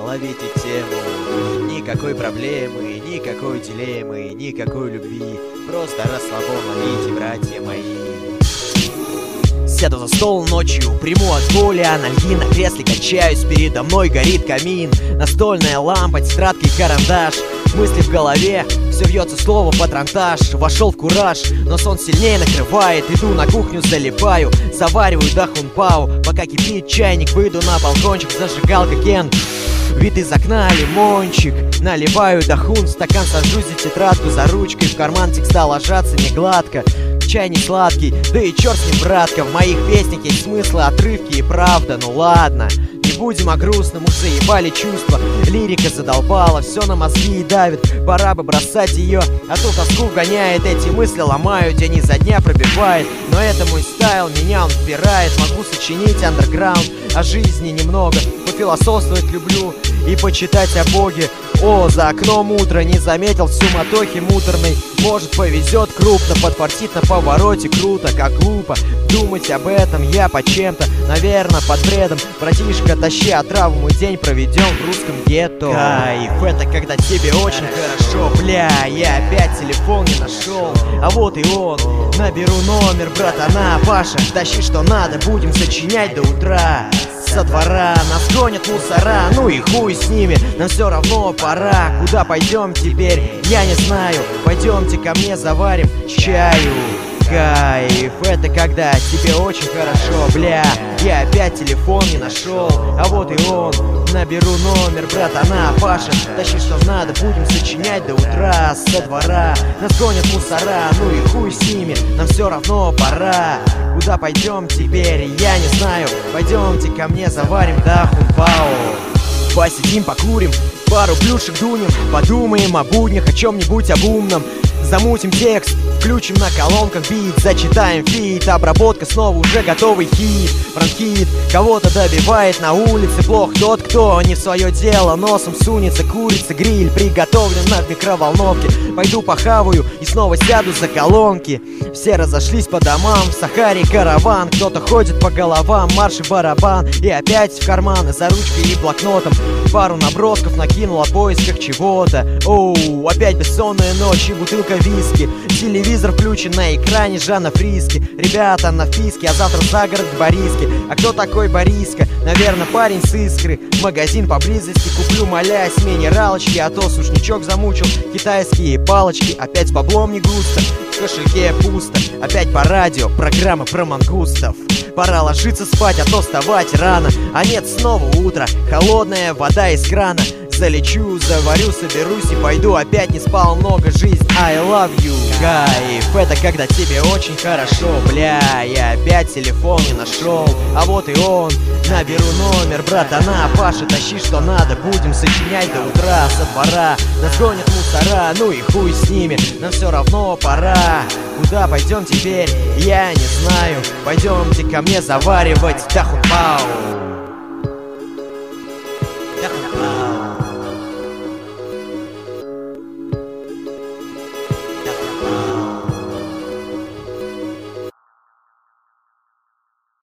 ловите тему. Никакой проблемы, никакой дилеммы, никакой любви. Просто расслабон ловите, братья мои. Сяду за стол ночью, приму от боли анальгин. На кресле качаюсь, передо мной горит камин. Настольная лампа, тетрадка и карандаш. Мысли в голове, все вьется слово патронтаж. Вошел в кураж, но сон сильнее накрывает. Иду на кухню, залипаю, завариваю дахунпау. Пока кипит чайник, выйду на балкончик, зажигалка Кен. Вид из окна, лимончик. Наливаю дахун, стакан, сажусь за тетрадку, за ручкой. В карман текста ложатся не гладко. Чай не сладкий, да и черт с ним, братка. В моих песнях есть смыслы, отрывки и правда. Ну ладно, не будем о грустном, уж заебали чувства. Лирика задолбала, все на мозги и давит. Пора бы бросать ее, а то тоску гоняет. Эти мысли ломаю, день изо дня пробивает. Но это мой стайл, меня он впирает. Могу сочинить андерграунд, о жизни немного. Пофилософствовать люблю и почитать о Боге. О, за окном утро, не заметил в суматохе муторной. Может, повезет крупно, подфартит на повороте круто. Как глупо думать об этом, я по чем-то, наверное, под бредом. Братишка, тащи отраву, мой день проведем в русском гетто. Кайф, это когда тебе очень хорошо. Бля, я опять телефон не нашел. А вот и он, наберу номер братана. Паша, тащи что надо, будем сочинять до утра. Со двора нас гонят мусора, ну и хуй с ними, нам все равно пора. Куда пойдем теперь, я не знаю. Пойдемте ко мне, заварим чаю. Кайф, это когда тебе очень хорошо. Бля, я опять телефон не нашел. А вот и он, наберу номер братана. Паша, тащи что надо, будем сочинять до утра. Со двора нас гонят мусора, ну и хуй с ними, нам все равно пора. Куда пойдем теперь, я не знаю. Пойдемте ко мне, заварим дахунпау. Посидим, покурим, пару плюшек дунем. Подумаем о буднях, о чем-нибудь об умном. Замутим текст, включим на колонках бит. Зачитаем фит, обработка снова уже готовый хит. Бронхит кого-то добивает на улице. Плох тот, кто не в свое дело носом сунется. Курица, гриль приготовлен на микроволновке. Пойду похаваю и снова сяду за колонки. Все разошлись по домам, в Сахаре караван. Кто-то ходит по головам, марш и барабан. И опять в карманы за ручкой и блокнотом. Пару набросков накинул о поисках чего-то. Оу, опять бессонная ночь и бутылка виски. Телевизор включен на экране Жанна Фриски. Ребята на вписке, а завтра за город к Бориске. А кто такой Бориска? Наверное, парень с Искры. Магазин поблизости куплю, молясь, минералочки. А то сушничок замучил, китайские палочки. Опять с баблом не густо, в кошельке пусто. Опять по радио, программа про мангустов. Пора ложиться спать, а то вставать рано. А нет, снова утро, холодная вода из крана. Залечу, заварю, соберусь и пойду. Опять не спал много, жизнь, I love you. Кайф, это когда тебе очень хорошо. Бля, я опять телефон не нашел. А вот и он, наберу номер братана. Паша, тащи что надо, будем сочинять до утра. Со двора нас гонят мусора, ну и хуй с ними, нам все равно пора. Куда пойдем теперь, я не знаю. Пойдемте ко мне заваривать дахунпау.